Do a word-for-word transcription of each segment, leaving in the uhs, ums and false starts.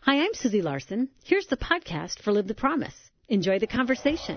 Hi, I'm Susie Larson. Here's the podcast for Live the Promise. Enjoy the conversation.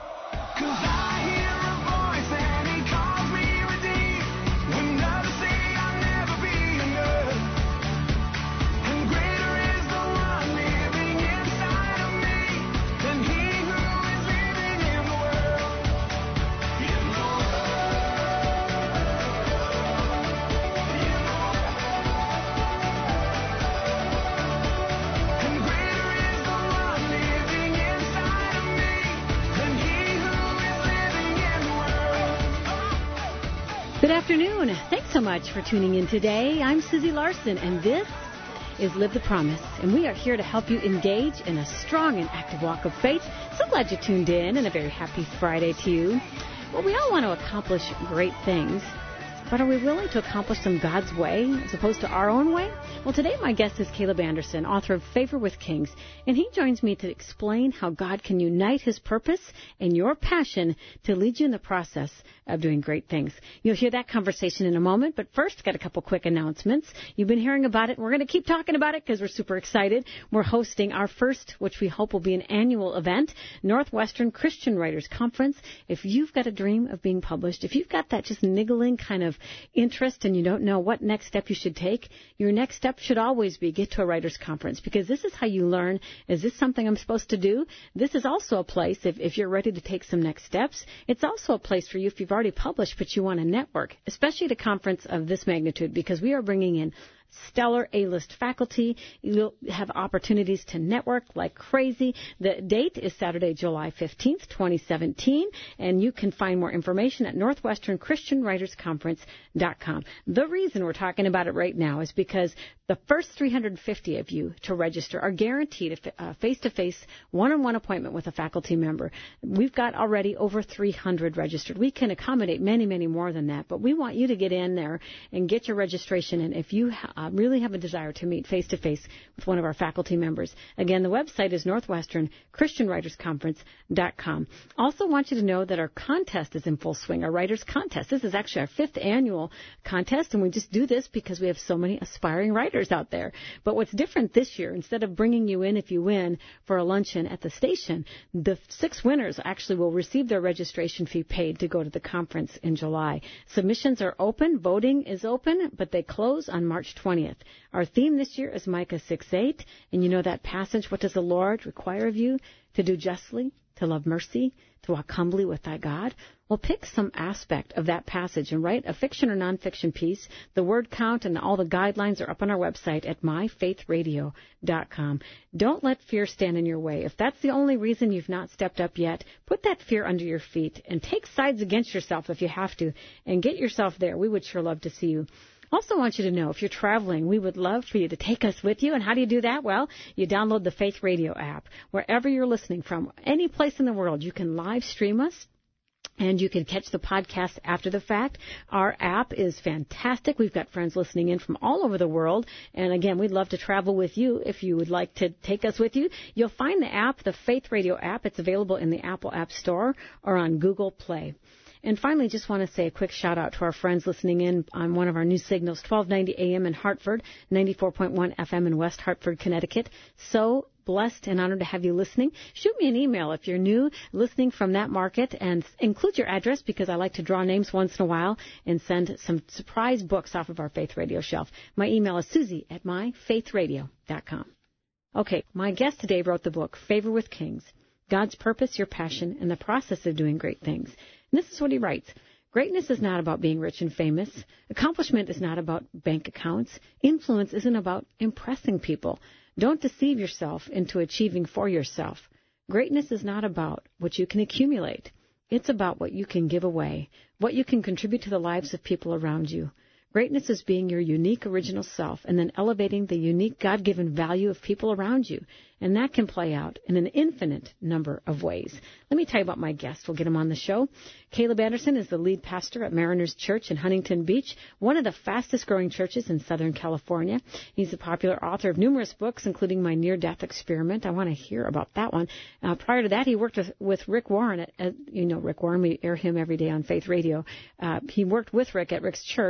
Good afternoon. Thanks so much for tuning in today. I'm Susie Larson, and this is Live the Promise, and we are here to help you engage in a strong and active walk of faith. So glad you tuned in, and a very happy Friday to you. Well, we all want to accomplish great things, but are we willing to accomplish them God's way as opposed to our own way? Well, today my guest is Caleb Anderson, author of Favor with Kings, and he joins me to explain how God can unite his purpose and your passion to lead you in the process of doing great things. You'll hear that conversation in a moment, but first, got a couple quick announcements. You've been hearing about it. We're going to keep talking about it because we're super excited. We're hosting our first, which we hope will be an annual event, Northwestern Christian Writers Conference. If you've got a dream of being published, if you've got that just niggling kind of interest and you don't know what next step you should take, your next step should always be get to a writers conference, because this is how you learn, is this something I'm supposed to do? This is also a place, if, if you're ready to take some next steps, it's also a place for you if you've already published but you want to network, especially at a conference of this magnitude, because we are bringing in stellar A-list faculty. You'll have opportunities to network like crazy. The date is Saturday, July fifteenth, twenty seventeen, and you can find more information at northwestern christian writers conference dot com. The reason we're talking about it right now is because the first three hundred fifty of you to register are guaranteed a face-to-face, one-on-one appointment with a faculty member. We've got already over three hundred registered. We can accommodate many, many more than that, but we want you to get in there and get your registration. And if you uh, really have a desire to meet face-to-face with one of our faculty members, again, the website is northwestern christian writers conference dot com. Also want you to know that our contest is in full swing, our writers contest. This is actually our fifth annual contest, and we just do this because we have so many aspiring writers out there. But what's different this year, instead of bringing you in if you win for a luncheon at the station, the six winners actually will receive their registration fee paid to go to the conference in July. Submissions are open, voting is open, but they close on March twentieth. Our theme this year is Micah six eight, and you know that passage, what does the Lord require of you? To do justly, to love mercy, to walk humbly with thy God. Well, pick some aspect of that passage and write a fiction or nonfiction piece. The word count and all the guidelines are up on our website at my faith radio dot com. Don't let fear stand in your way. If that's the only reason you've not stepped up yet, put that fear under your feet and take sides against yourself if you have to, and get yourself there. We would sure love to see you. Also want you to know, if you're traveling, we would love for you to take us with you. And how do you do that? Well, you download the Faith Radio app. Wherever you're listening from, any place in the world, you can live stream us. And you can catch the podcast after the fact. Our app is fantastic. We've got friends listening in from all over the world. And again, we'd love to travel with you if you would like to take us with you. You'll find the app, the Faith Radio app. It's available in the Apple App Store or on Google Play. And finally, just want to say a quick shout-out to our friends listening in on one of our new signals, twelve ninety A M in Hartford, ninety-four point one F M in West Hartford, Connecticut. So blessed and honored to have you listening. Shoot me an email if you're new listening from that market, and include your address, because I like to draw names once in a while and send some surprise books off of our Faith Radio shelf. My email is susie at my faith radio dot com. Okay, my guest today wrote the book, Favor with Kings, God's Purpose, Your Passion, and the Process of Doing Great Things. And this is what he writes. Greatness is not about being rich and famous. Accomplishment is not about bank accounts. Influence isn't about impressing people. Don't deceive yourself into achieving for yourself. Greatness is not about what you can accumulate. It's about what you can give away, what you can contribute to the lives of people around you. Greatness is being your unique original self and then elevating the unique God-given value of people around you. And that can play out in an infinite number of ways. Let me tell you about my guest. We'll get him on the show. Caleb Anderson is the lead pastor at Mariners Church in Huntington Beach, one of the fastest-growing churches in Southern California. He's a popular author of numerous books, including My Near-Death Experiment. I want to hear about that one. Uh, prior to that, he worked with, with Rick Warren. At, at, you know Rick Warren. We air him every day on Faith Radio. Uh, he worked with Rick at Rick's church and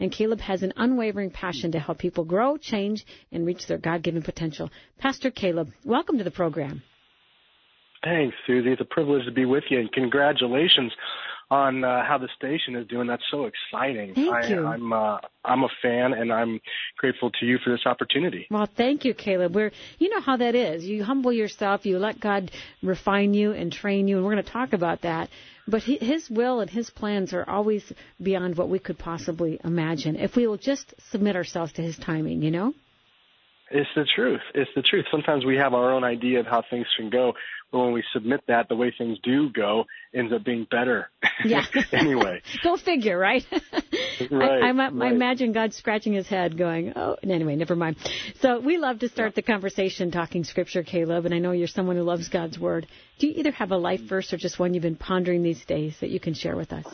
and Caleb has an unwavering passion to help people grow, change, and reach their God-given potential. Pastor Caleb, welcome to the program. Thanks, Susie. It's a privilege to be with you, and congratulations on uh, how the station is doing. That's so exciting. Thank I, you. I'm uh, I'm a fan, and I'm grateful to you for this opportunity. Well, thank you, Caleb. We're, you know how that is. You humble yourself, you let God refine you and train you, and we're going to talk about that. But His will and His plans are always beyond what we could possibly imagine if we will just submit ourselves to His timing, you know? It's the truth. It's the truth. Sometimes we have our own idea of how things can go, but when we submit that, the way things do go ends up being better. Yeah. Anyway. Go figure, right? Right, I, I, I right. imagine God scratching his head going, oh, anyway, never mind. So we love to start yeah. the conversation talking Scripture, Caleb, and I know you're someone who loves God's Word. Do you either have a life verse or just one you've been pondering these days that you can share with us?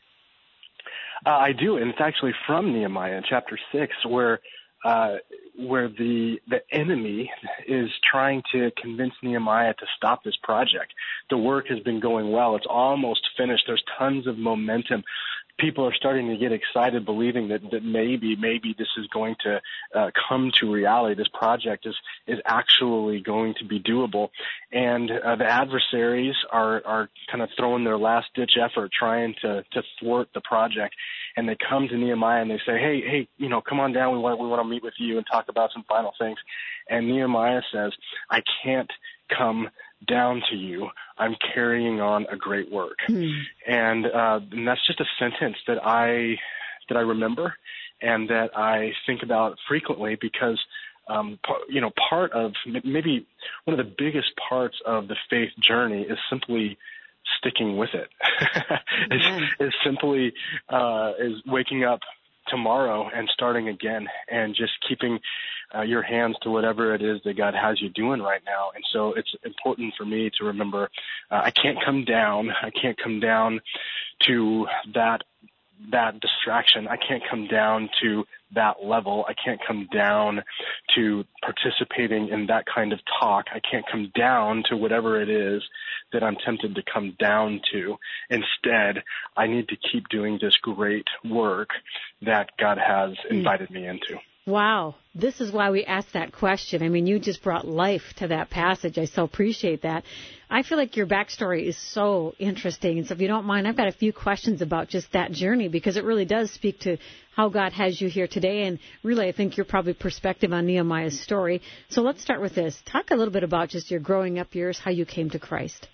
Uh, I do, and it's actually from Nehemiah chapter six, where Uh, where the the enemy is trying to convince Nehemiah to stop this project. The work has been going well. It's almost finished. There's tons of momentum. People are starting to get excited, believing that, that maybe, maybe this is going to uh, come to reality. This project is, is actually going to be doable. And uh, the adversaries are, are kind of throwing their last-ditch effort trying to, to thwart the project. And they come to Nehemiah and they say, hey, hey, you know, come on down. We want, we want to meet with you and talk about some final things. And Nehemiah says, I can't come down to you. I'm carrying on a great work. Hmm. And, uh, and that's just a sentence that I, that I remember and that I think about frequently because, um, you know, part of maybe one of the biggest parts of the faith journey is simply sticking with it. is, is simply, uh, is waking up tomorrow and starting again and just keeping uh, your hands to whatever it is that God has you doing right now. And so it's important for me to remember uh, I can't come down. I can't come down to that that distraction. I can't come down to that level. I can't come down to participating in that kind of talk. I can't come down to whatever it is that I'm tempted to come down to. Instead, I need to keep doing this great work that God has invited me into. Wow. This is why we asked that question. I mean, you just brought life to that passage. I so appreciate that. I feel like your backstory is so interesting. And so if you don't mind, I've got a few questions about just that journey because it really does speak to how God has you here today. And really, I think you're probably perspective on Nehemiah's story. So let's start with this. Talk a little bit about just your growing up years, how you came to Christ.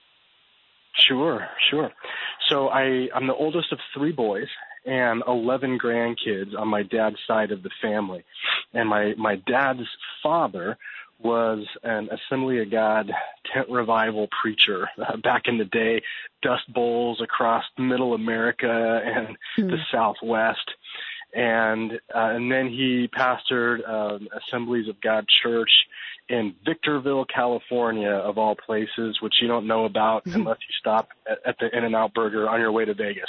Sure, sure. So I, I'm the oldest of three boys and eleven grandkids on my dad's side of the family. And my, my dad's father was an Assembly of God tent revival preacher uh, back in the day, Dust Bowls across middle America and mm. the Southwest. And uh, and then he pastored um, Assemblies of God Church in Victorville, California, of all places, which you don't know about mm-hmm. unless you stop at, at the In-N-Out Burger on your way to Vegas.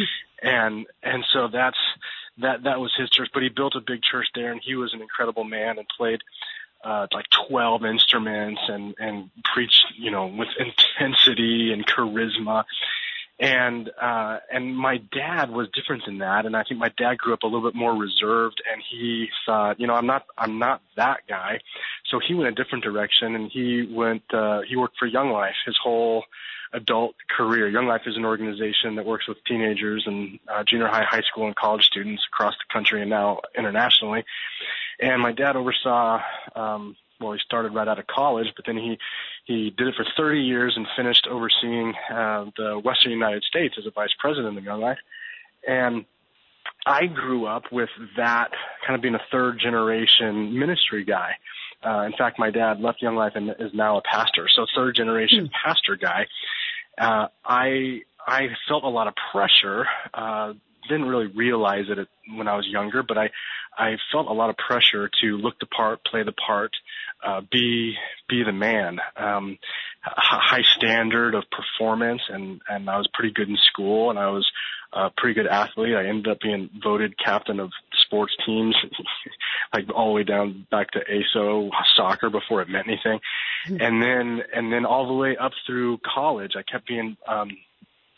and and so that's that that was his church. But he built a big church there, and he was an incredible man and played uh, like twelve instruments and and preached, you know, with intensity and charisma. And, uh, and my dad was different than that. And I think my dad grew up a little bit more reserved and he thought, you know, I'm not, I'm not that guy. So he went a different direction and he went, uh, he worked for Young Life his whole adult career. Young Life is an organization that works with teenagers and uh, junior high, high school and college students across the country and now internationally. And my dad oversaw, um, well, he started right out of college, but then he, he did it for thirty years and finished overseeing uh, the Western United States as a vice president of Young Life. And I grew up with that kind of being a third generation ministry guy. Uh, in fact, my dad left Young Life and is now a pastor. So third generation mm. pastor guy. Uh, I, I felt a lot of pressure, uh, didn't really realize it when I was younger, but I, I felt a lot of pressure to look the part, play the part, uh, be, be the man, um, a high standard of performance. And, and I was pretty good in school and I was a pretty good athlete. I ended up being voted captain of sports teams, like all the way down back to A S O soccer before it meant anything. Mm-hmm. And then, and then all the way up through college, I kept being, um,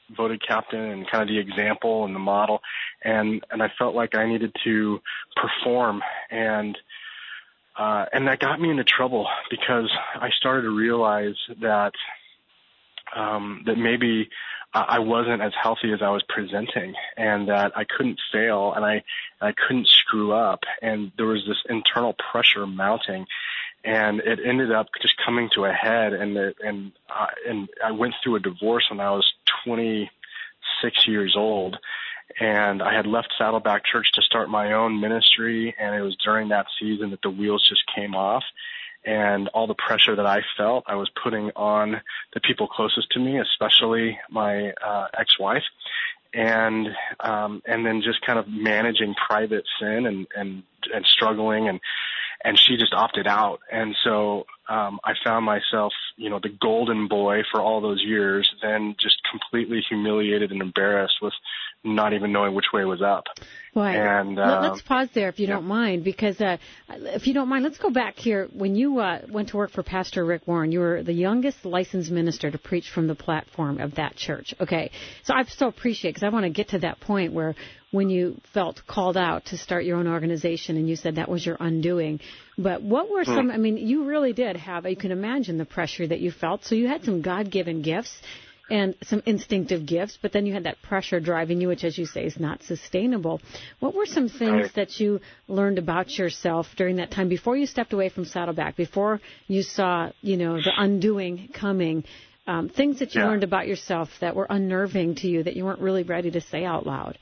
voted captain and kind of the example and the model. And, and I felt like I needed to perform. And, uh, and that got me into trouble because I started to realize that, um, that maybe I wasn't as healthy as I was presenting, and that I couldn't fail, and I, I couldn't screw up. And there was this internal pressure mounting. And it ended up just coming to a head, and it, and uh, and I went through a divorce when I was twenty-six years old, and I had left Saddleback Church to start my own ministry, and it was during that season that the wheels just came off, and all the pressure that I felt I was putting on the people closest to me, especially my uh, ex-wife, and um, and then just kind of managing private sin and and and struggling and. And she just opted out. And so um, I found myself, you know, the golden boy for all those years, then just completely humiliated and embarrassed with not even knowing which way was up. Well, and, uh, uh, let's pause there if you yeah. don't mind, because uh, if you don't mind, let's go back here. When you uh, went to work for Pastor Rick Warren, you were the youngest licensed minister to preach from the platform of that church. Okay, so I so appreciate, because I want to get to that point where when you felt called out to start your own organization, and you said that was your undoing. But what were some, I mean, you really did have, you can imagine the pressure that you felt. So you had some God-given gifts and some instinctive gifts, but then you had that pressure driving you, which, as you say, is not sustainable. What were some things right. that you learned about yourself during that time, before you stepped away from Saddleback, before you saw, you know, the undoing coming, um, things that you yeah. learned about yourself that were unnerving to you that you weren't really ready to say out loud?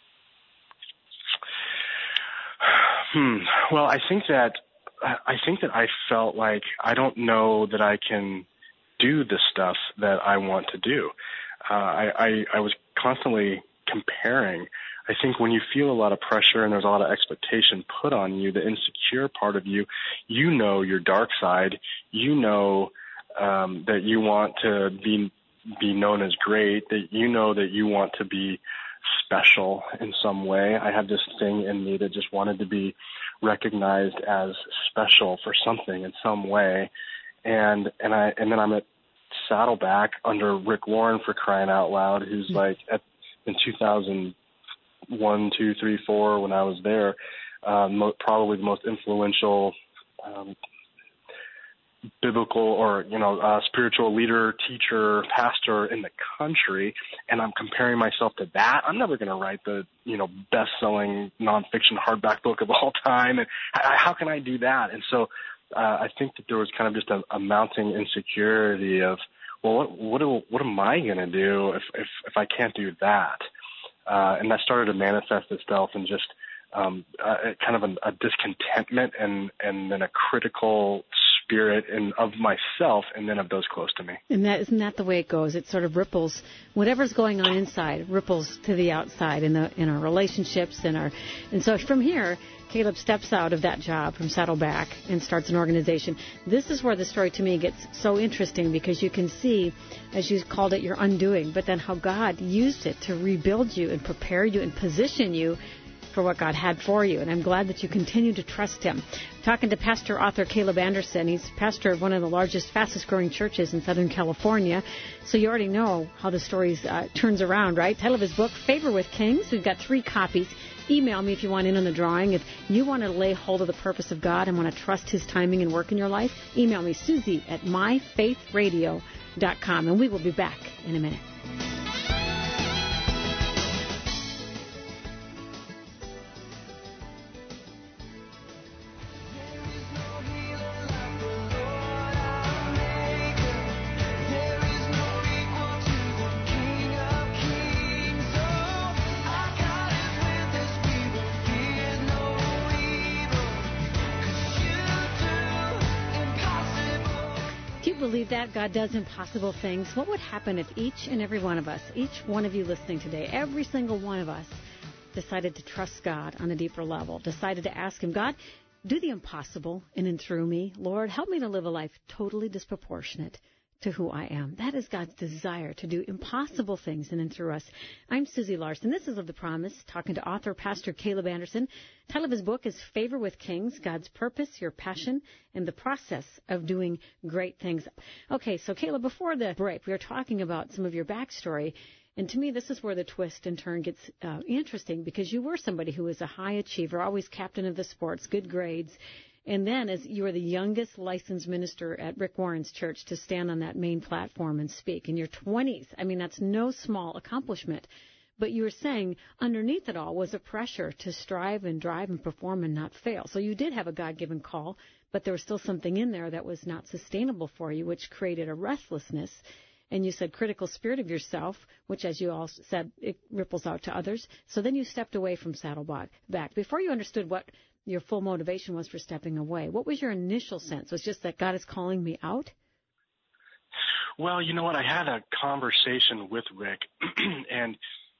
Hmm. Well, I think that I think that I felt like I don't know that I can do the stuff that I want to do. Uh, I, I, I was constantly comparing. I think when you feel a lot of pressure and there's a lot of expectation put on you, the insecure part of you, you know your dark side. You know um, that you want to be be known as great. That you know that you want to be special in some way. I had this thing in me that just wanted to be recognized as special for something in some way. And, and I, and then I'm at Saddleback under Rick Warren, for crying out loud, who's like at, in two thousand one, two, three, four, when I was there, um, mo- probably the most influential, um, biblical or, you know, uh, spiritual leader, teacher, pastor in the country, and I'm comparing myself to that. I'm never going to write the, you know, best-selling nonfiction hardback book of all time. And how, how can I do that? And so uh, I think that there was kind of just a, a mounting insecurity of, well, what what, do, what am I going to do if, if if I can't do that? Uh, and that started to manifest itself in just um, uh, kind of a, a discontentment and and then a critical spirit and of myself and then of those close to me. And that isn't that the way it goes? It sort of ripples. Whatever's going on inside ripples to the outside in the in our relationships and our and so from here, Caleb steps out of that job from Saddleback and starts an organization. This is where the story to me gets so interesting, because you can see, as you called it, your undoing, but then how God used it to rebuild you and prepare you and position you for what God had for you. And I'm glad that you continue to trust Him. Talking to pastor author Caleb Anderson. He's pastor of one of the largest, fastest growing churches in Southern California. So you already know how the story uh, turns around, right? Title of his book, Favor with Kings. We've got three copies. Email me if you want in on the drawing. If you want to lay hold of the purpose of God and want to trust His timing and work in your life, email me, Susie at my faith radio dot com. And we will be back in a minute. Believe that God does impossible things. What would happen if each and every one of us, each one of you listening today, every single one of us decided to trust God on a deeper level, decided to ask Him, God, do the impossible in and through me. Lord, help me to live a life totally disproportionate to who I am. That is God's desire to do impossible things in and through us. I'm Susie Larson. This is Live the Promise, talking to author, Pastor Caleb Anderson. The title of his book is Favor with Kings, God's Purpose, Your Passion, and the Process of Doing Great Things. Okay, so Caleb, before the break, we were talking about some of your backstory. And to me, this is where the twist and turn gets uh, interesting, because you were somebody who was a high achiever, always captain of the sports, good grades. And then as you were the youngest licensed minister at Rick Warren's church to stand on that main platform and speak in your twenties. I mean, that's no small accomplishment. But you were saying underneath it all was a pressure to strive and drive and perform and not fail. So you did have a God-given call, but there was still something in there that was not sustainable for you, which created a restlessness. And you said critical spirit of yourself, which, as you all said, it ripples out to others. So then you stepped away from Saddleback. Before you understood what your full motivation was for stepping away, what was your initial sense? Was it just that God is calling me out? Well, you know what? I had a conversation with Rick, and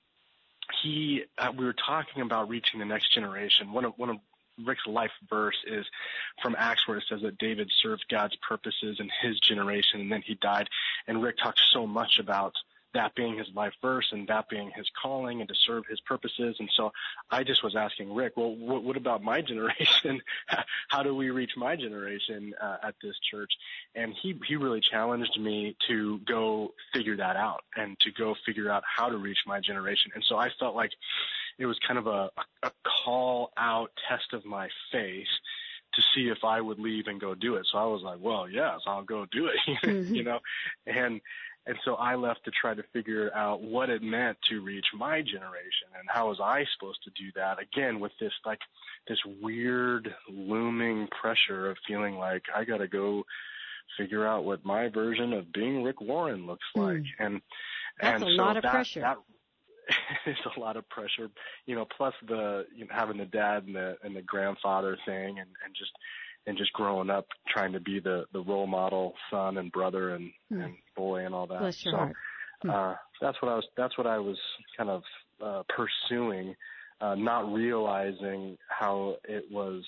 he, uh, we were talking about reaching the next generation. One of one of Rick's life verse is from Acts, where it says that David served God's purposes in his generation, and then he died. And Rick talks so much about that being his life verse and that being his calling and to serve his purposes. And so I just was asking Rick, well, what, what about my generation? How do we reach my generation uh, at this church? And he, he really challenged me to go figure that out and to go figure out how to reach my generation. And so I felt like it was kind of a, a call out test of my faith to see if I would leave and go do it. So I was like, well, yes, I'll go do it, mm-hmm. you know, and, and so I left to try to figure out what it meant to reach my generation and how was I supposed to do that, again, with this, like, this weird looming pressure of feeling like I got to go figure out what my version of being Rick Warren looks like. Mm. And, That's and a so lot of that, pressure. That, it's a lot of pressure, you know, plus the, you know, having the dad and the, and the grandfather thing and, and just, and just growing up trying to be the, the role model son and brother and, mm. and boy and all that. Bless your so, heart. Mm. uh, that's what I was, that's what I was kind of, uh, pursuing, uh, not realizing how it was,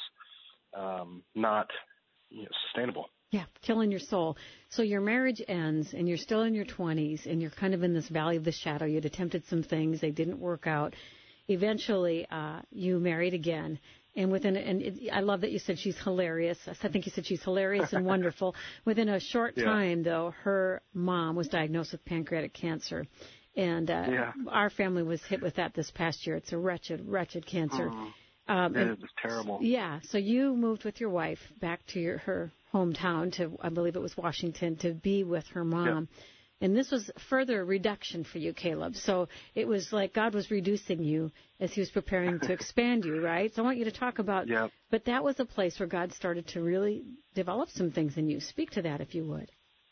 um, not, you know, sustainable. Yeah, killing your soul. So your marriage ends, and you're still in your twenties, and you're kind of in this valley of the shadow. You'd attempted some things. They didn't work out. Eventually, uh, you married again. And within, and it, I love that you said she's hilarious. I think you said she's hilarious and wonderful. Within a short yeah. time, though, her mom was diagnosed with pancreatic cancer. And uh, yeah. our family was hit with that this past year. It's a wretched, wretched cancer. Mm. Um, it is terrible. Yeah. So you moved with your wife back to your her hometown to, I believe it was Washington, to be with her mom. Yep. And this was further reduction for you, Caleb. So it was like God was reducing you as he was preparing to expand you, right? So I want you to talk about, yep. but that was a place where God started to really develop some things in you. Speak to that, if you would.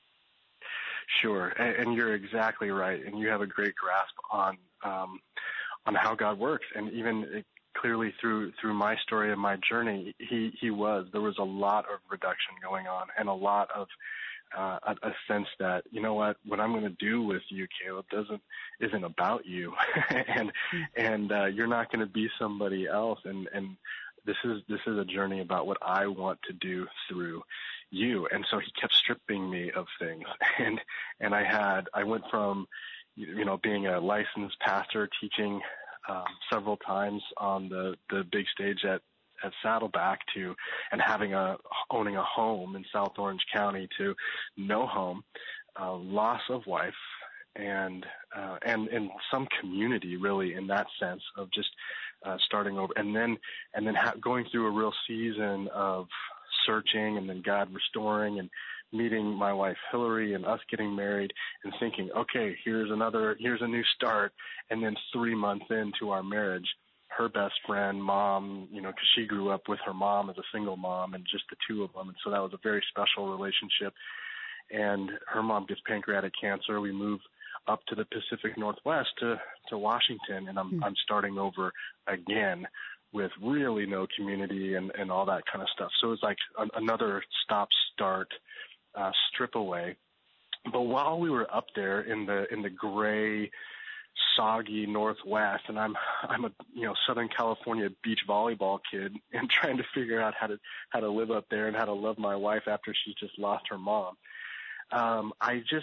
Sure. And, and you're exactly right. And you have a great grasp on, um, on how God works. And even it, clearly through through my story and my journey, he, he was. There was a lot of reduction going on and a lot of uh, a, a sense that, you know what, what I'm going to do with you, Caleb, doesn't isn't about you, and and uh, you're not going to be somebody else. And, and this is this is a journey about what I want to do through you. And so he kept stripping me of things, and and I had I went from you know being a licensed pastor teaching Um, several times on the, the big stage at, at Saddleback to, and having a, owning a home in South Orange County to no home, uh, loss of wife, and, uh, and, and some community really in that sense of just, uh, starting over and then, and then ha- going through a real season of searching and then God restoring and meeting my wife Hillary and us getting married and thinking, okay, here's another, here's a new start. And then three months into our marriage, her best friend, mom, you know, because she grew up with her mom as a single mom and just the two of them. And so that was a very special relationship. And her mom gets pancreatic cancer. We move up to the Pacific Northwest to, to Washington, and I'm, mm-hmm. I'm starting over again with really no community and, and all that kind of stuff. So it's like a, another stop-start uh, strip away. But while we were up there in the in the gray, soggy Northwest, and I'm I'm a you know Southern California beach volleyball kid, and trying to figure out how to how to live up there and how to love my wife after she just lost her mom. um, I just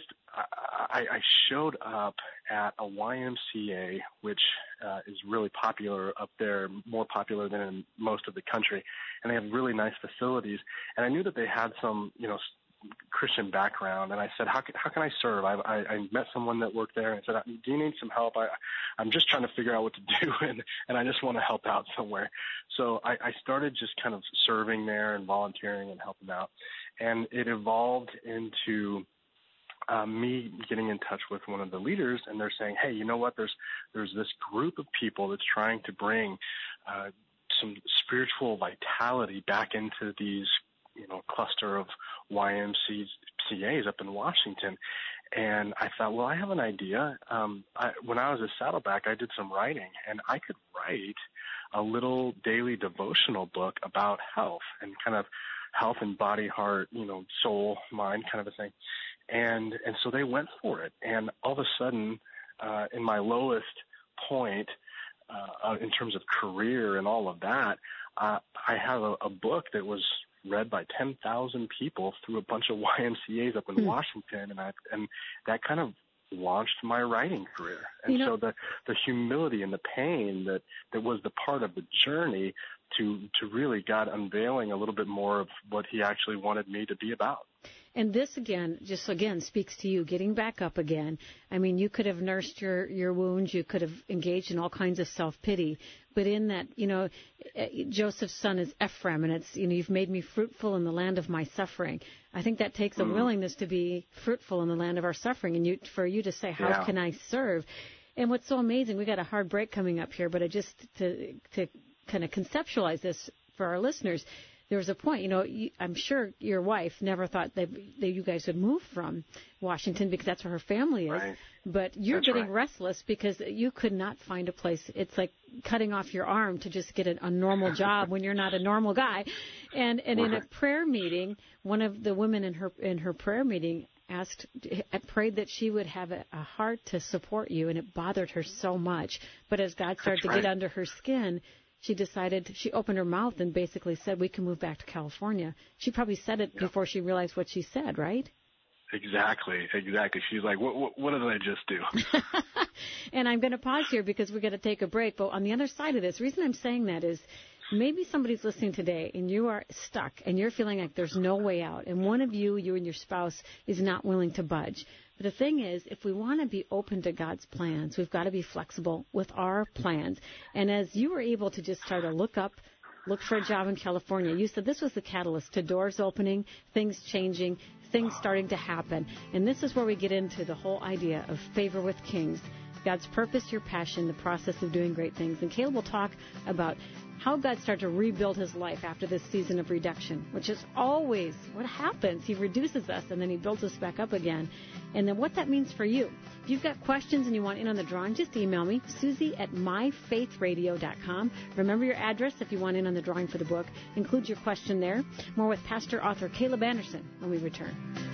I, I showed up at a Y M C A, which uh, is really popular up there, more popular than in most of the country, and they have really nice facilities. And I knew that they had some, you know, Christian background, and I said, how can, how can I serve? I, I, I met someone that worked there and said, do you need some help? I, I'm just trying to figure out what to do, and, and I just want to help out somewhere. So I, I started just kind of serving there and volunteering and helping out, and it evolved into um, me getting in touch with one of the leaders, and they're saying, hey, you know what, there's there's this group of people that's trying to bring uh, some spiritual vitality back into these, you know, cluster of Y M C As up in Washington. And I thought, well, I have an idea. Um, I, when I was a Saddleback, I did some writing, and I could write a little daily devotional book about health and kind of health and body, heart, you know, soul, mind kind of a thing. And, and so they went for it. And all of a sudden, uh, in my lowest point, uh, in terms of career and all of that, uh, I have a, a book that was read by ten thousand people through a bunch of Y M C As up in mm. Washington, and I, and that kind of launched my writing career. And you know, so the the humility and the pain that that was the part of the journey to to really God unveiling a little bit more of what He actually wanted me to be about. And this, again, just again speaks to you getting back up again. I mean, you could have nursed your, your wounds. You could have engaged in all kinds of self-pity. But in that, you know, Joseph's son is Ephraim, and it's, you know, you've made me fruitful in the land of my suffering. I think that takes a mm. willingness to be fruitful in the land of our suffering, and you, for you to say, how yeah. can I serve? And what's so amazing, we got a hard break coming up here, but I just to to kind of conceptualize this for our listeners, there was a point, you know, you, I'm sure your wife never thought that, that you guys would move from Washington because that's where her family is. Right. But you're that's getting right. restless because you could not find a place. It's like cutting off your arm to just get a, a normal job when you're not a normal guy. And and in a prayer meeting, one of the women in her in her prayer meeting asked, prayed that she would have a, a heart to support you, and it bothered her so much. But as God started that's to right. get under her skin, she decided, she opened her mouth and basically said, we can move back to California. She probably said it yep. before she realized what she said, right? Exactly, exactly. She's like, what, what, what did I just do? And I'm going to pause here because we're going to take a break. But on the other side of this, the reason I'm saying that is maybe somebody's listening today and you are stuck and you're feeling like there's no way out. And one of you, you and your spouse, is not willing to budge. But the thing is, if we want to be open to God's plans, we've got to be flexible with our plans. And as you were able to just start to look up, look for a job in California, you said this was the catalyst to doors opening, things changing, things starting to happen. And this is where we get into the whole idea of favor with kings, God's purpose, your passion, the process of doing great things. And Caleb will talk about how God started to rebuild his life after this season of reduction, which is always what happens. He reduces us, and then he builds us back up again. And then what that means for you. If you've got questions and you want in on the drawing, just email me, Susie at my faith radio dot com. Remember your address if you want in on the drawing for the book. Include your question there. More with pastor author Caleb Anderson when we return.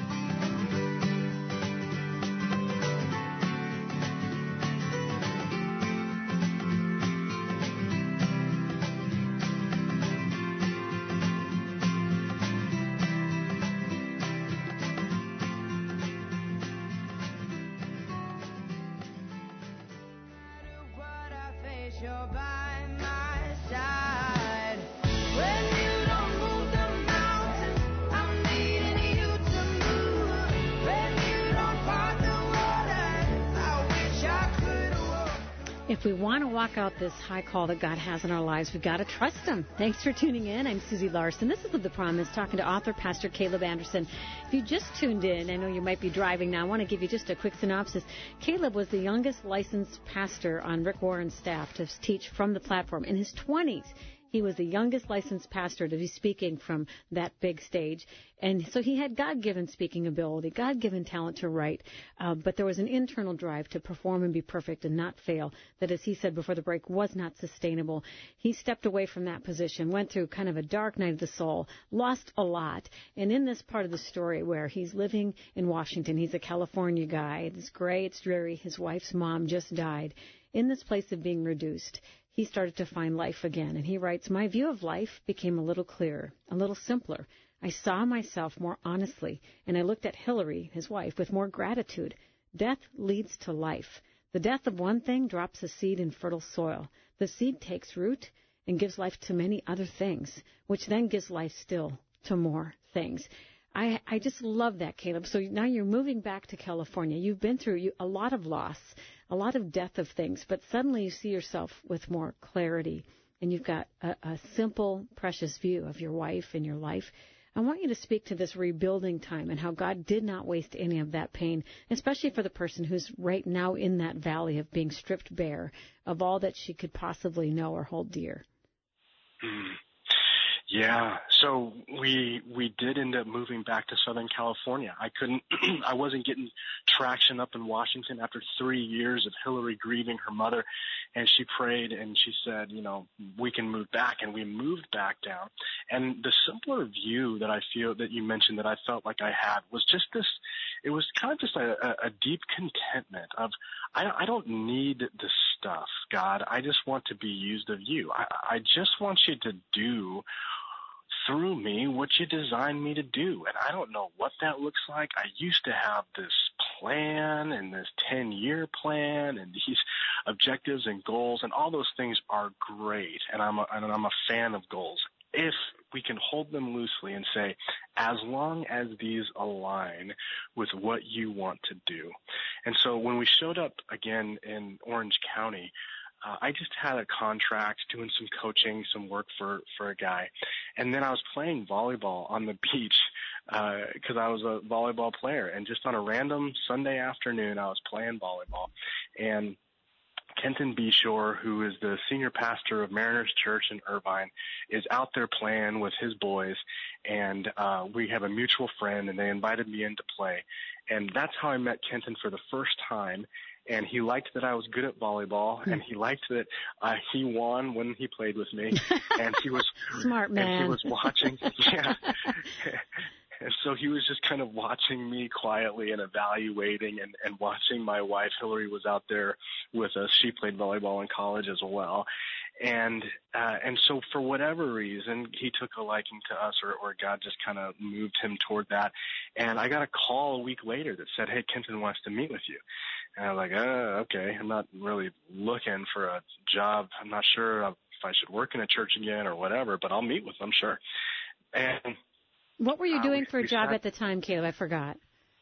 If we want to walk out this high call that God has in our lives, we've got to trust Him. Thanks for tuning in. I'm Susie Larson. This is Live the Promise, talking to author Pastor Caleb Anderson. If you just tuned in, I know you might be driving now. I want to give you just a quick synopsis. Caleb was the youngest licensed pastor on Rick Warren's staff to teach from the platform. In his twenties, he was the youngest licensed pastor to be speaking from that big stage. And so he had God-given speaking ability, God-given talent to write, uh, but there was an internal drive to perform and be perfect and not fail that, as he said before the break, was not sustainable. He stepped away from that position, went through kind of a dark night of the soul, lost a lot. And in this part of the story where he's living in Washington, he's a California guy. It's gray, it's dreary. His wife's mom just died. In this place of being reduced, he started to find life again. And he writes, my view of life became a little clearer, a little simpler. I saw myself more honestly, and I looked at Hillary, his wife, with more gratitude. Death leads to life. The death of one thing drops a seed in fertile soil. The seed takes root and gives life to many other things, which then gives life still to more things. I, I just love that, Caleb. So now you're moving back to California. You've been through you, a lot of loss, a lot of death of things, but suddenly you see yourself with more clarity, and you've got a, a simple, precious view of your wife and your life. I want you to speak to this rebuilding time and how God did not waste any of that pain, especially for the person who's right now in that valley of being stripped bare of all that she could possibly know or hold dear. Mm. Yeah, so we we did end up moving back to Southern California. I couldn't, I wasn't getting traction up in Washington after three years of Hillary grieving her mother, and she prayed and she said, you know, we can move back, and we moved back down. And the simpler view that I feel that you mentioned that I felt like I had was just this, it was kind of just a, a deep contentment of, I, I don't need the stuff, God. I just want to be used of you. I, I just want you to do through me what you designed me to do. And I don't know what that looks like. I used to have this plan and this ten-year plan and these objectives and goals, and all those things are great. And I'm a, and I'm a fan of goals. If we can hold them loosely and say, as long as these align with what you want to do. And so when we showed up again in Orange County, uh, I just had a contract doing some coaching, some work for, for a guy. And then I was playing volleyball on the beach because uh, I was a volleyball player. And just on a random Sunday afternoon, I was playing volleyball. And Kenton Beshore, who is the senior pastor of Mariners Church in Irvine, is out there playing with his boys, and uh, we have a mutual friend, and they invited me in to play. And that's how I met Kenton for the first time, and he liked that I was good at volleyball, and he liked that uh, he won when he played with me, and he was smart man. And he was watching, yeah. And so he was just kind of watching me quietly and evaluating and, and watching my wife. Hillary was out there with us. She played volleyball in college as well. And uh, and so for whatever reason, he took a liking to us, or, or God just kind of moved him toward that. And I got a call a week later that said, hey, Kenton wants to meet with you. And I'm like, oh, okay. I'm not really looking for a job. I'm not sure if I should work in a church again or whatever, but I'll meet with them, sure. And what were you doing uh, we, for a job sat, at the time, Caleb? I forgot.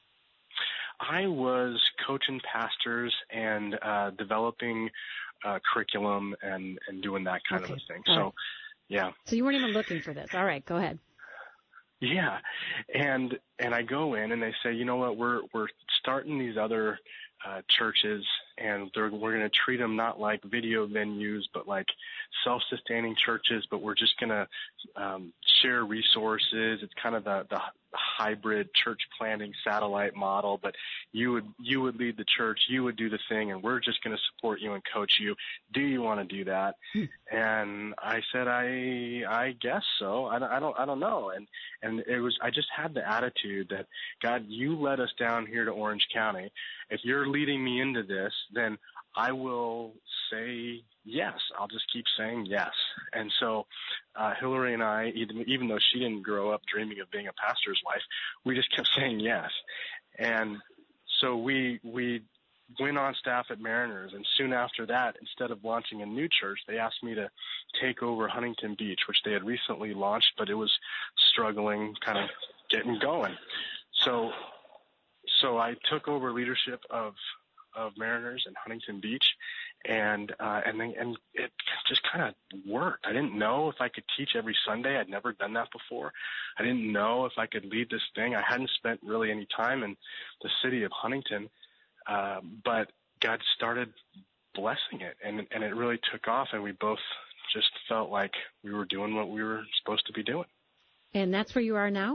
I was coaching pastors and uh, developing uh, curriculum and, and doing that kind okay. of a thing. All so, right. yeah. So you weren't even looking for this. All right, go ahead. Yeah, and and I go in and they say, you know what, we're we're starting these other uh, churches, and they're, we're going to treat them not like video venues, but like self-sustaining churches. But we're just going to um, share resources. It's kind of the, the hybrid church planting satellite model. But you would you would lead the church, you would do the thing, and we're just going to support you and coach you. Do you want to do that? Hmm. And I said, I I guess so. I, I don't I don't know. And and it was I just had the attitude that, God, you led us down here to Orange County. If you're leading me into this, then I will say yes. I'll just keep saying yes. And so uh, Hillary and I, even, even though she didn't grow up dreaming of being a pastor's wife, we just kept saying yes. And so we we went on staff at Mariners, and soon after that, instead of launching a new church, they asked me to take over Huntington Beach, which they had recently launched, but it was struggling, kind of getting going. So so I took over leadership of of Mariners in Huntington Beach, and uh, and then, and it just kind of worked. I didn't know if I could teach every Sunday. I'd never done that before. I didn't know if I could lead this thing. I hadn't spent really any time in the city of Huntington, uh, but God started blessing it, and and it really took off, and we both just felt like we were doing what we were supposed to be doing. And that's where you are now?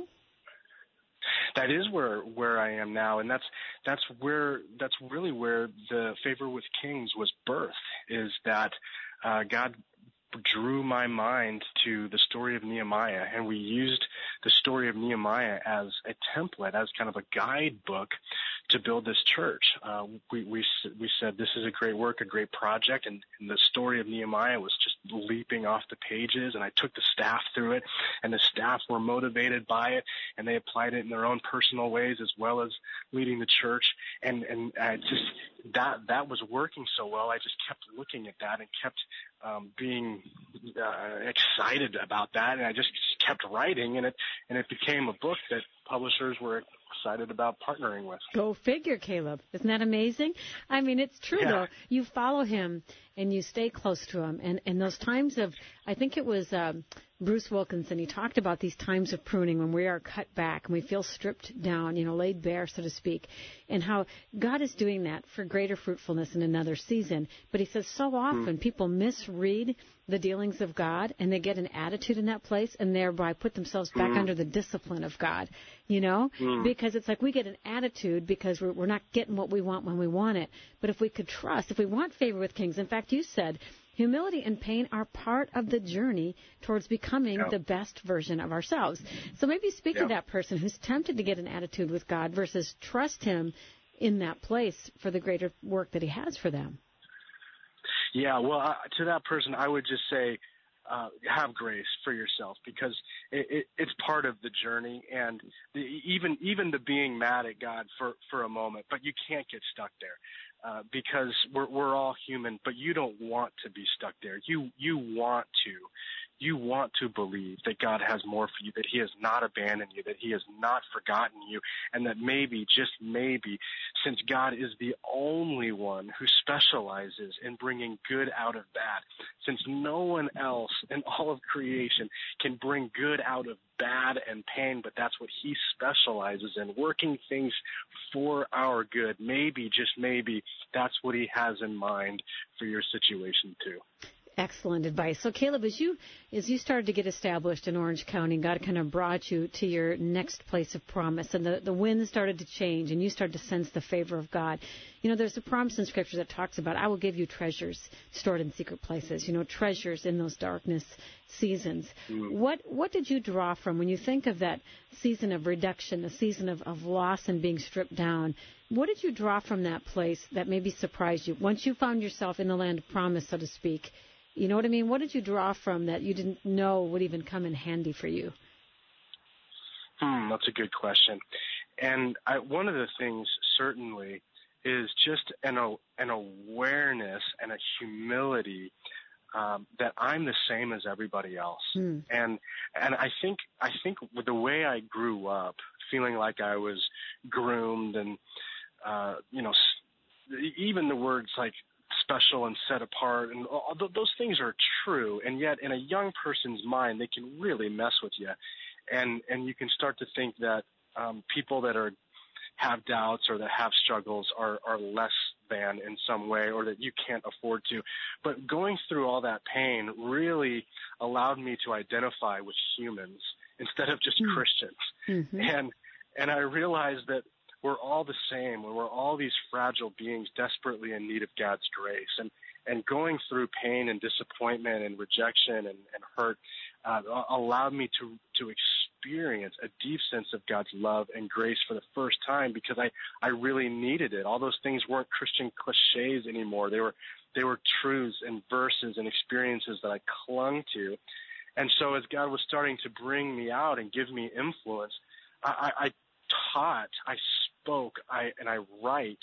That is where where I am now, and that's that's where that's really where the Favor with Kings was birthed. Is that uh, God drew my mind to the story of Nehemiah, and we used the story of Nehemiah as a template, as kind of a guidebook to build this church. Uh, we we we said this is a great work, a great project, and, and the story of Nehemiah was just leaping off the pages, and I took the staff through it, and the staff were motivated by it, and they applied it in their own personal ways as well as leading the church. And, and I just, that, that was working so well. I just kept looking at that and kept um, being uh, excited about that. And I just kept writing, and it, and it became a book that publishers were excited about partnering with. Go figure, Caleb. Isn't that amazing? I mean, it's true, yeah. though. You follow him and you stay close to him. And, and those times of, I think it was um, Bruce Wilkinson, he talked about these times of pruning when we are cut back and we feel stripped down, you know, laid bare, so to speak, and how God is doing that for greater fruitfulness in another season. But he says so often mm. people misread the dealings of God, and they get an attitude in that place, and thereby put themselves back mm. under the discipline of God, you know, mm. because it's like we get an attitude because we're, we're not getting what we want when we want it. But if we could trust, if we want favor with kings, in fact, you said humility and pain are part of the journey towards becoming yep. the best version of ourselves. So maybe speak yep. to that person who's tempted to get an attitude with God versus trust him in that place for the greater work that he has for them. Yeah, well, uh, to that person, I would just say uh, have grace for yourself, because it, it, it's part of the journey, and the, even even the being mad at God for, for a moment, but you can't get stuck there uh, because we're we're all human, but you don't want to be stuck there. You you want to. You want to believe that God has more for you, that he has not abandoned you, that he has not forgotten you, and that maybe, just maybe, since God is the only one who specializes in bringing good out of bad, since no one else in all of creation can bring good out of bad and pain, but that's what he specializes in, working things for our good, maybe, just maybe, that's what he has in mind for your situation too. Excellent advice. So, Caleb, as you as you started to get established in Orange County, God kind of brought you to your next place of promise, and the, the winds started to change, and you started to sense the favor of God. You know, there's a promise in Scripture that talks about, I will give you treasures stored in secret places, you know, treasures in those darkness seasons. Mm. What what did you draw from when you think of that season of reduction, the season of, of loss and being stripped down? What did you draw from that place that maybe surprised you? Once you found yourself in the land of promise, so to speak, you know what I mean? What did you draw from that you didn't know would even come in handy for you? Hmm, that's a good question. And I, one of the things certainly is just an, an awareness and a humility um, that I'm the same as everybody else. Hmm. And and I think I think with the way I grew up, feeling like I was groomed, and uh, you know, even the words like special and set apart, and all those things are true, and yet in a young person's mind they can really mess with you, and and you can start to think that um, people that are have doubts or that have struggles are are less than in some way, or that you can't afford to. But going through all that pain really allowed me to identify with humans instead of just mm-hmm. Christians, mm-hmm. and and I realized that we're all the same, and we're all these fragile beings desperately in need of God's grace. And, and going through pain and disappointment and rejection and, and hurt uh, allowed me to, to experience a deep sense of God's love and grace for the first time, because I, I really needed it. All those things weren't Christian cliches anymore. They were, they were truths and verses and experiences that I clung to. And so as God was starting to bring me out and give me influence, I, I taught, I spoke, I and I write,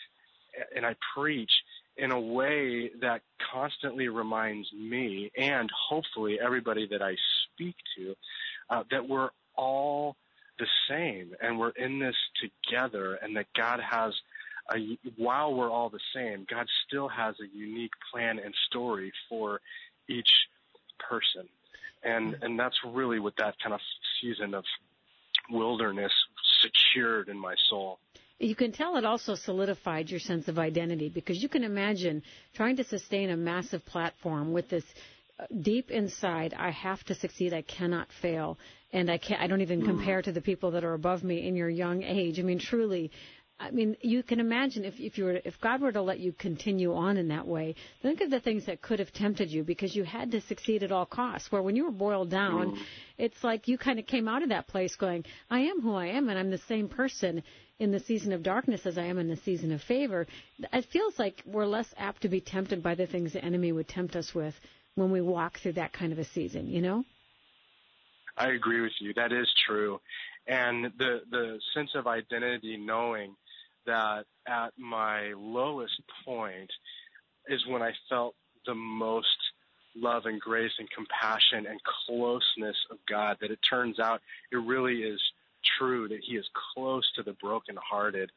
and I preach in a way that constantly reminds me, and hopefully everybody that I speak to, uh, that we're all the same, and we're in this together, and that God has, a, while we're all the same, God still has a unique plan and story for each person. And and that's really what that kind of season of wilderness secured in my soul. You can tell it also solidified your sense of identity, because you can imagine trying to sustain a massive platform with this deep inside, I have to succeed, I cannot fail, and I can't, I don't even compare to the people that are above me in your young age. I mean, truly, I mean, you can imagine if, if you were, if God were to let you continue on in that way, think of the things that could have tempted you, because you had to succeed at all costs. Where when you were boiled down, mm. it's like you kind of came out of that place going, I am who I am, and I'm the same person in the season of darkness as I am in the season of favor. It feels like we're less apt to be tempted by the things the enemy would tempt us with when we walk through that kind of a season, you know? I agree with you. That is true. And the, the sense of identity, knowing that at my lowest point is when I felt the most love and grace and compassion and closeness of God, that it turns out it really is true that he is close to the brokenhearted,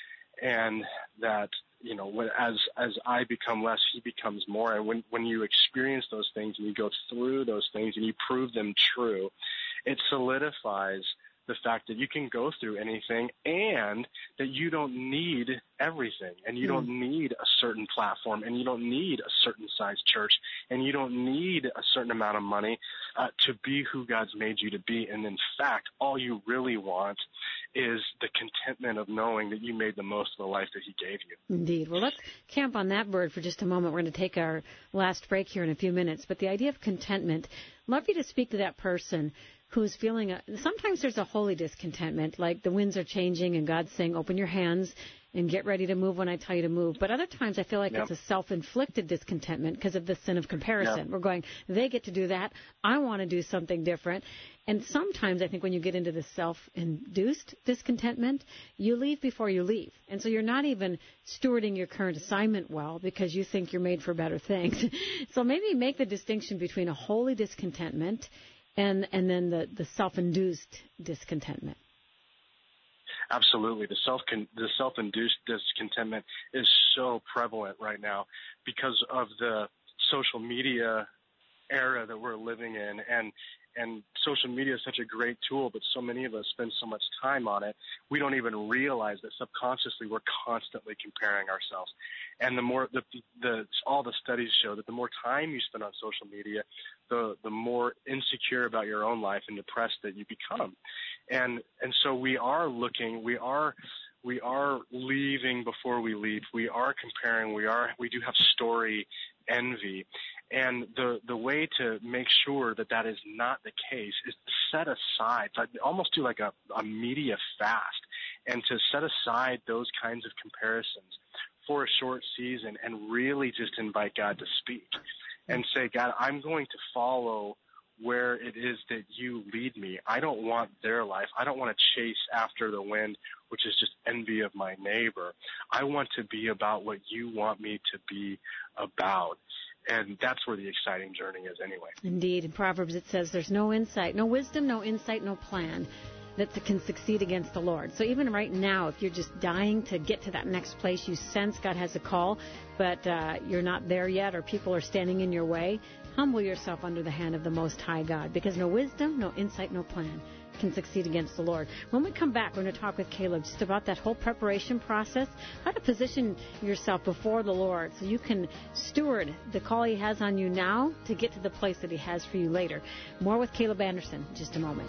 and that, you know, when, as as I become less, he becomes more. And when, when you experience those things and you go through those things and you prove them true, it solidifies the fact that you can go through anything and that you don't need everything, and you mm. don't need a certain platform, and you don't need a certain size church, and you don't need a certain amount of money uh, to be who God's made you to be. And in fact, all you really want is the contentment of knowing that you made the most of the life that he gave you. Indeed. Well, let's camp on that word for just a moment. We're going to take our last break here in a few minutes. But the idea of contentment, I'd love you to speak to that person who's feeling, a, sometimes there's a holy discontentment, like the winds are changing and God's saying, open your hands and get ready to move when I tell you to move. But other times I feel like yep. it's a self-inflicted discontentment because of the sin of comparison. Yep. We're going, they get to do that. I want to do something different. And sometimes I think when you get into the self-induced discontentment, you leave before you leave. And so you're not even stewarding your current assignment well because you think you're made for better things. So maybe make the distinction between a holy discontentment and and then the, the self-induced discontentment. Absolutely. The self the self-induced discontentment is so prevalent right now because of the social media era that we're living in. And and social media is such a great tool, but so many of us spend so much time on it, we don't even realize that subconsciously we're constantly comparing ourselves. And the more the, the all the studies show that the more time you spend on social media, the the more insecure about your own life and depressed that you become. And and so we are looking, we are we are leaving before we leave. We are comparing. We are we do have story envy. And the the way to make sure that that is not the case is to set aside, like almost do like a, a media fast, and to set aside those kinds of comparisons for a short season and really just invite God to speak and say, God, I'm going to follow where it is that you lead me. I don't want their life. I don't want to chase after the wind, which is just envy of my neighbor. I want to be about what you want me to be about. And that's where the exciting journey is anyway. Indeed. In Proverbs it says there's no insight, no wisdom, no insight, no plan that can succeed against the Lord. So even right now, if you're just dying to get to that next place, you sense God has a call, but uh, you're not there yet, or people are standing in your way, humble yourself under the hand of the Most High God, because no wisdom, no insight, no plan can succeed against the Lord. When we come back, we're going to talk with Caleb just about that whole preparation process, how to position yourself before the Lord so you can steward the call He has on you now to get to the place that He has for you later. More with Caleb Anderson in just a moment.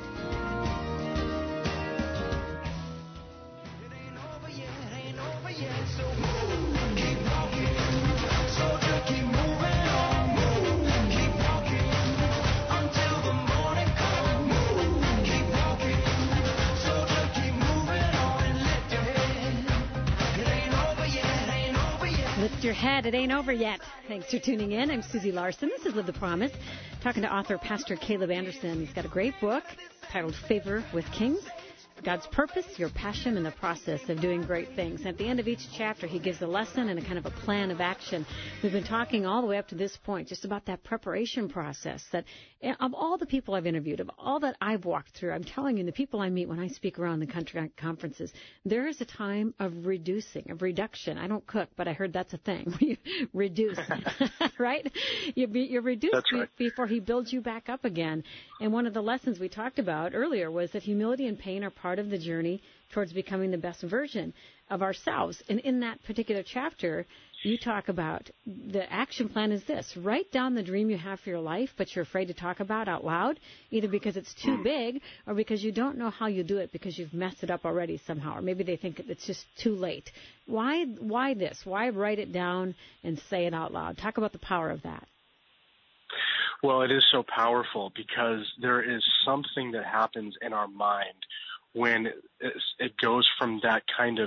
Lift your head. It ain't over yet. Thanks for tuning in. I'm Susie Larson. This is Live the Promise, talking to author Pastor Caleb Anderson. He's got a great book titled Favor with Kings. God's purpose, your passion, and the process of doing great things. And at the end of each chapter, he gives a lesson and a kind of a plan of action. We've been talking all the way up to this point just about that preparation process, that of all the people I've interviewed, of all that I've walked through, I'm telling you, the people I meet when I speak around the country at conferences, there is a time of reducing, of reduction. I don't cook, but I heard that's a thing. You reduce, right? You're, you're reduced right. be, before he builds you back up again. And one of the lessons we talked about earlier was that humility and pain are part of the journey towards becoming the best version of ourselves. And in that particular chapter, you talk about the action plan is this: write down the dream you have for your life, but you're afraid to talk about out loud, either because it's too big or because you don't know how you do it because you've messed it up already somehow, or maybe they think it's just too late. Why, why this? Why write it down and say it out loud? Talk about the power of that. Well, it is so powerful because there is something that happens in our mind when it goes from that kind of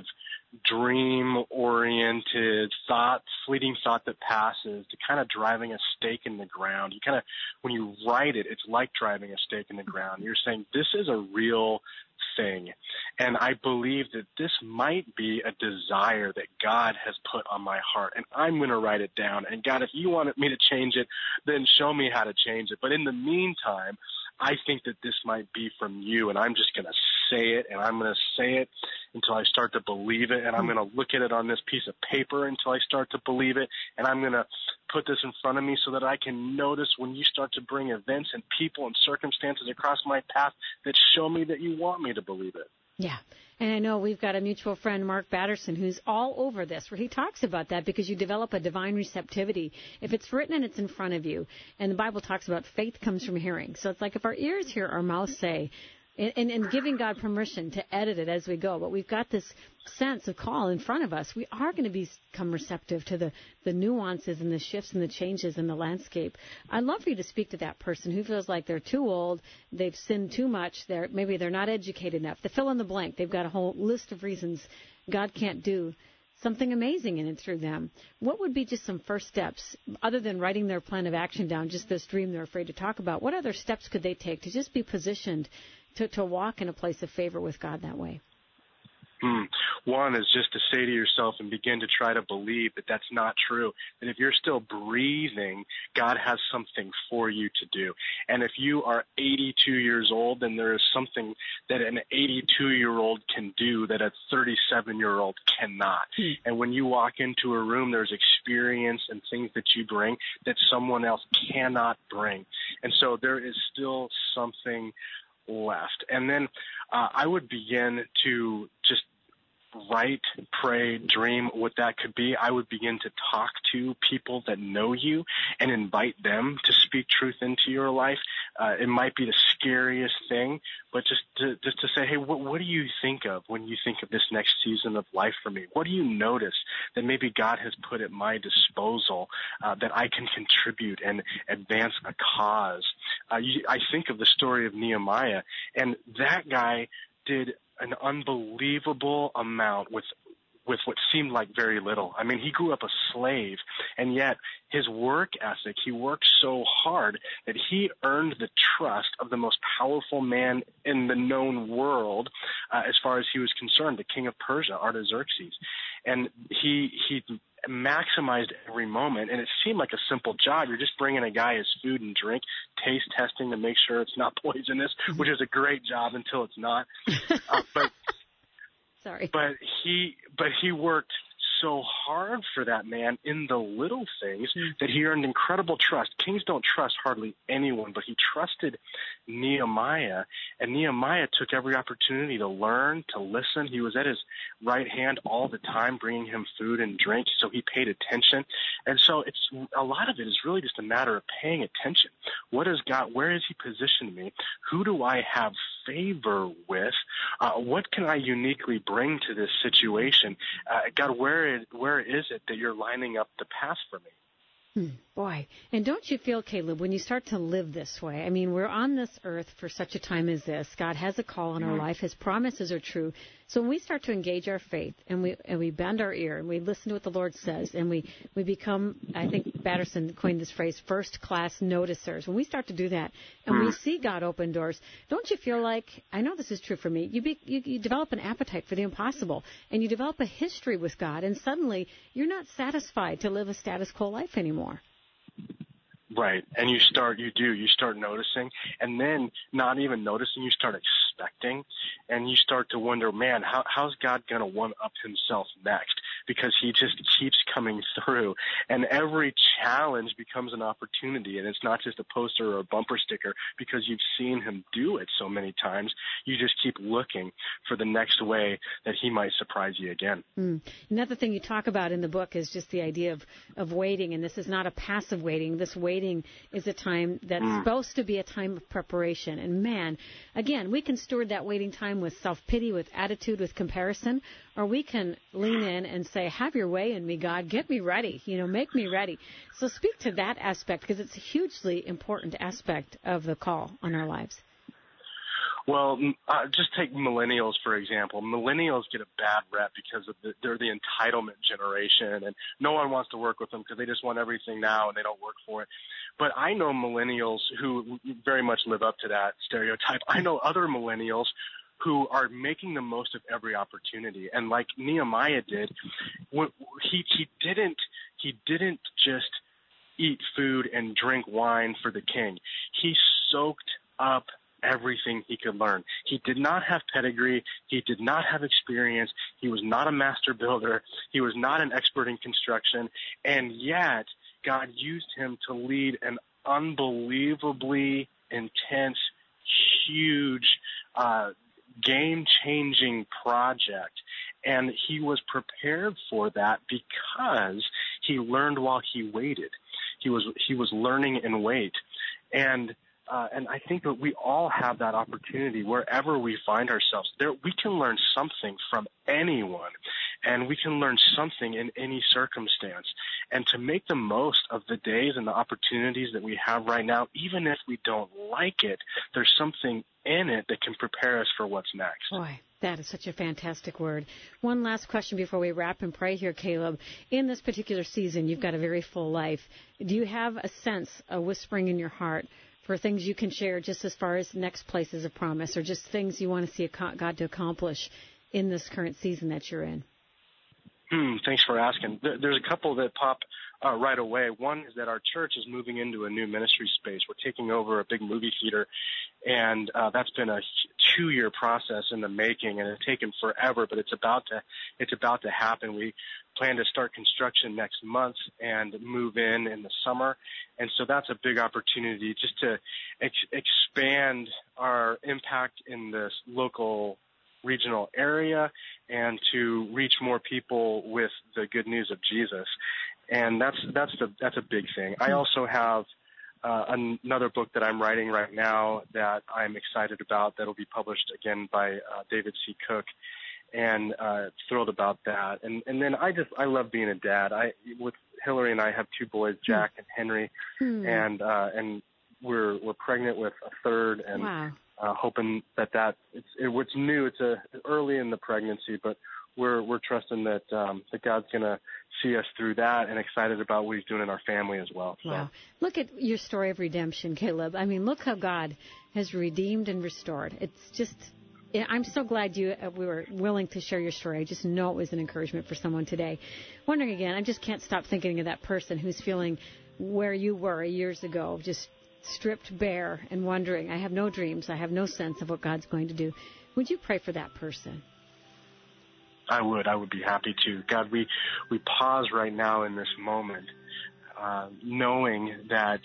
dream-oriented thought, fleeting thought that passes, to kind of driving a stake in the ground. You kind of, when you write it, it's like driving a stake in the ground. You're saying, this is a real thing. And I believe that this might be a desire that God has put on my heart, and I'm going to write it down. And God, if you want me to change it, then show me how to change it. But in the meantime, I think that this might be from you, and I'm just going to say it, and I'm going to say it until I start to believe it, and I'm going to look at it on this piece of paper until I start to believe it, and I'm going to put this in front of me so that I can notice when you start to bring events and people and circumstances across my path that show me that you want me to believe it. Yeah. And I know we've got a mutual friend, Mark Batterson, who's all over this, where he talks about that because you develop a divine receptivity. If it's written and it's in front of you, and the Bible talks about faith comes from hearing. So it's like if our ears hear our mouths say, and, and, and giving God permission to edit it as we go. But we've got this sense of call in front of us. We are going to become receptive to the, the nuances and the shifts and the changes in the landscape. I'd love for you to speak to that person who feels like they're too old, they've sinned too much, they're, maybe they're not educated enough. They fill in the blank. They've got a whole list of reasons God can't do something amazing in and through them. What would be just some first steps, other than writing their plan of action down, just this dream they're afraid to talk about? What other steps could they take to just be positioned to, to walk in a place of favor with God that way? Hmm. One is just to say to yourself and begin to try to believe that that's not true. That if you're still breathing, God has something for you to do. And if you are eighty-two years old, then there is something that an eighty-two-year-old can do that a thirty-seven-year-old cannot. Hmm. And when you walk into a room, there's experience and things that you bring that someone else cannot bring. And so there is still something left. And then uh, I would begin to just write, pray, dream what that could be. I would begin to talk to people that know you and invite them to speak truth into your life. Uh, it might be the scariest thing, but just to, just to say, hey, what, what do you think of when you think of this next season of life for me? What do you notice that maybe God has put at my disposal uh, that I can contribute and advance a cause? Uh, you, I think of the story of Nehemiah, and that guy did an unbelievable amount with with what seemed like very little. I mean, he grew up a slave, and yet his work ethic, he worked so hard that he earned the trust of the most powerful man in the known world uh, as far as he was concerned, the king of Persia, Artaxerxes. And he he maximized every moment, and it seemed like a simple job. You're just bringing a guy his food and drink, taste testing to make sure it's not poisonous, mm-hmm. which is a great job until it's not. uh, but Sorry. But he but he worked so hard for that man in the little things mm. that he earned incredible trust. Kings don't trust hardly anyone, but he trusted Nehemiah, and Nehemiah took every opportunity to learn, to listen. He was at his right hand all the time, bringing him food and drink, so he paid attention. And so it's a lot of it is really just a matter of paying attention. What has God, where has he positioned me? Who do I have favor with? Uh, what can I uniquely bring to this situation? Uh, God, where is, where is it that you're lining up the path for me? Hmm, boy. And don't you feel, Caleb, when you start to live this way, I mean, we're on this earth for such a time as this. God has a call on mm-hmm. our life. His promises are true. So when we start to engage our faith and we and we bend our ear and we listen to what the Lord says and we, we become, I think Batterson coined this phrase, first-class noticers. When we start to do that and mm-hmm. we see God open doors, don't you feel like, I know this is true for me, you, be, you you develop an appetite for the impossible and you develop a history with God, and suddenly you're not satisfied to live a status quo life anymore. Right. And you start, you do, you start noticing, and then not even noticing, you start expecting, and you start to wonder, man, how, how's God going to one-up himself next? Because he just keeps coming through. And every challenge becomes an opportunity, and it's not just a poster or a bumper sticker because you've seen him do it so many times. You just keep looking for the next way that he might surprise you again. Mm. Another thing you talk about in the book is just the idea of, of waiting, and this is not a passive waiting. This waiting is a time that's mm. supposed to be a time of preparation. And, man, again, we can steward that waiting time with self-pity, with attitude, with comparison, or we can lean in and say, have your way in me, God. Get me ready. You know, make me ready. So speak to that aspect, because it's a hugely important aspect of the call on our lives. Well, uh, just take millennials, for example. Millennials get a bad rep because of the, they're the entitlement generation, and no one wants to work with them because they just want everything now and they don't work for it. But I know millennials who very much live up to that stereotype. I know other millennials who are making the most of every opportunity. And like Nehemiah did, he, he didn't, he didn't just eat food and drink wine for the king. He soaked up everything he could learn. He did not have pedigree. He did not have experience. He was not a master builder. He was not an expert in construction. And yet God used him to lead an unbelievably intense, huge, uh, game-changing project. And he was prepared for that because he learned while he waited. He was he was learning in wait. And uh, and I think that we all have that opportunity wherever we find ourselves. There, we can learn something from anyone, and we can learn something in any circumstance. And to make the most of the days and the opportunities that we have right now, even if we don't like it, there's something in it that can prepare us for what's next. Boy, that is such a fantastic word. One last question before we wrap and pray here, Caleb. In this particular season, you've got a very full life. Do you have a sense, a whispering in your heart for things you can share just as far as next places of promise or just things you want to see God to accomplish in this current season that you're in? Hmm, thanks for asking. There's a couple that pop uh, right away. One is that our church is moving into a new ministry space. We're taking over a big movie theater, and uh, that's been a two-year process in the making, and it's taken forever, but it's about to it's about to happen. We plan to start construction next month and move in in the summer, and so that's a big opportunity just to ex- expand our impact in this local regional area and to reach more people with the good news of Jesus. And that's that's the that's a big thing. I also have uh, another book that I'm writing right now that I'm excited about that'll be published again by uh, David C. Cook, and uh, thrilled about that. And and then I just I love being a dad. I with Hillary and I have two boys, Jack and Henry, hmm. and uh, and we're we're pregnant with a third, and wow. uh, hoping that that it's it, it's new. It's a early in the pregnancy, but we're we're trusting that um, that God's gonna see us through that, and excited about what He's doing in our family as well. So. Wow! Look at your story of redemption, Caleb. I mean, look how God has redeemed and restored. It's just. I'm so glad you uh, we were willing to share your story. I just know it was an encouragement for someone today. Wondering again, I just can't stop thinking of that person who's feeling where you were years ago, just stripped bare and wondering, I have no dreams, I have no sense of what God's going to do. Would you pray for that person? I would. I would be happy to. God, we, we pause right now in this moment, uh, knowing that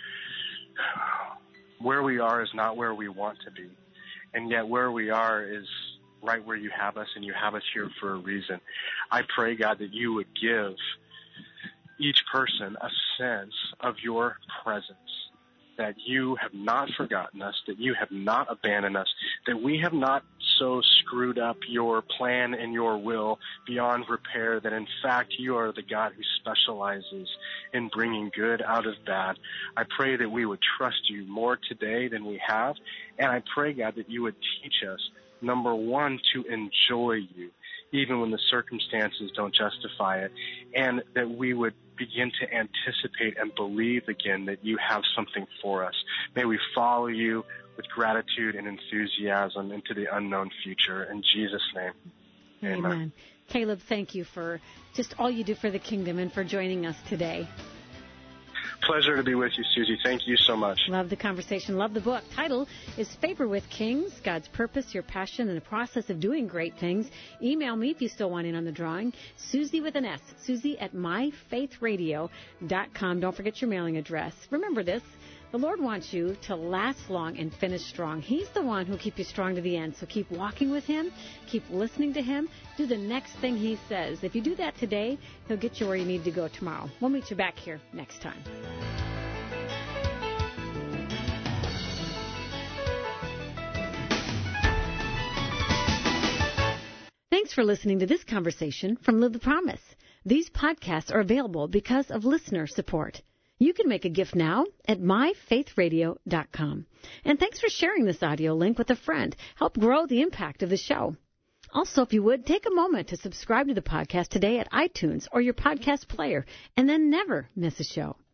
where we are is not where we want to be. And yet where we are is right where you have us, and you have us here for a reason. I pray, God, that you would give each person a sense of your presence, that you have not forgotten us, that you have not abandoned us, that we have not so screwed up your plan and your will beyond repair, that in fact you are the God who specializes in bringing good out of bad. I pray that we would trust you more today than we have, and I pray, God, that you would teach us, number one, to enjoy you, even when the circumstances don't justify it, and that we would begin to anticipate and believe again that you have something for us. May we follow you with gratitude and enthusiasm into the unknown future. In Jesus' name, amen. Amen. Caleb, thank you for just all you do for the kingdom and for joining us today. Pleasure to be with you, Susie. Thank you so much. Love the conversation. Love the book. Title is Favor with Kings, God's Purpose, Your Passion, and the Process of Doing Great Things. Email me if you still want in on the drawing. Susie with an S. Susie at my faith radio dot com. Don't forget your mailing address. Remember this. The Lord wants you to last long and finish strong. He's the one who'll keep you strong to the end. So keep walking with Him. Keep listening to Him. Do the next thing He says. If you do that today, He'll get you where you need to go tomorrow. We'll meet you back here next time. Thanks for listening to this conversation from Live the Promise. These podcasts are available because of listener support. You can make a gift now at my faith radio dot com. And thanks for sharing this audio link with a friend. Help grow the impact of the show. Also, if you would, take a moment to subscribe to the podcast today at iTunes or your podcast player, and then never miss a show.